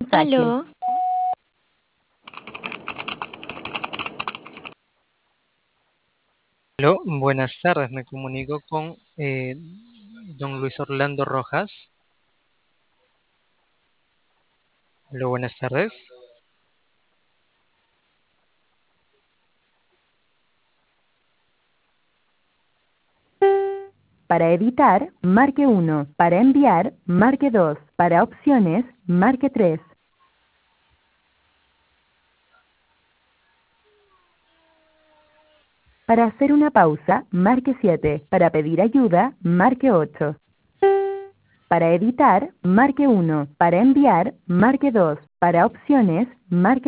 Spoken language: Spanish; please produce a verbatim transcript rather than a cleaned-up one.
mensaje. Aló, Aló, buenas tardes, me comunico con eh, don Luis Orlando Rojas. Aló, buenas tardes. Para editar, marque uno. Para enviar, marque dos. Para opciones, marque tres. Para hacer una pausa, marque siete. Para pedir ayuda, marque ocho. Para editar, marque uno. Para enviar, marque dos. Para opciones, marque